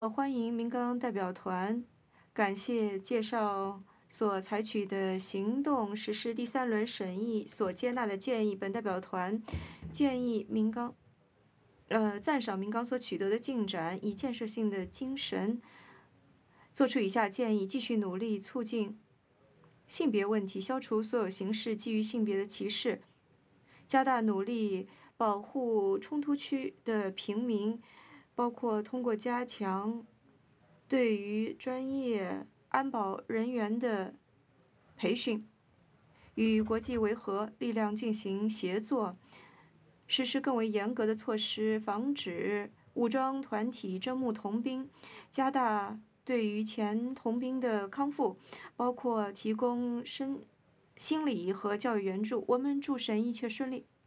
欢迎民纲代表团，感谢介绍所采取的行动实施第三轮审议所接纳的建议。本代表团建议赞赏民纲所取得的进展，以建设性的精神做出以下建议：继续努力促进性别问题，消除所有形式基于性别的歧视，加大努力保护冲突区的平民，包括通过加强对于专业安保人员的培训，与国际维和力量进行协作，实施更为严格的措施，防止武装团体征募童兵，加大对于前童兵的康复，包括提供心理和教育援助。我们祝审一切顺利。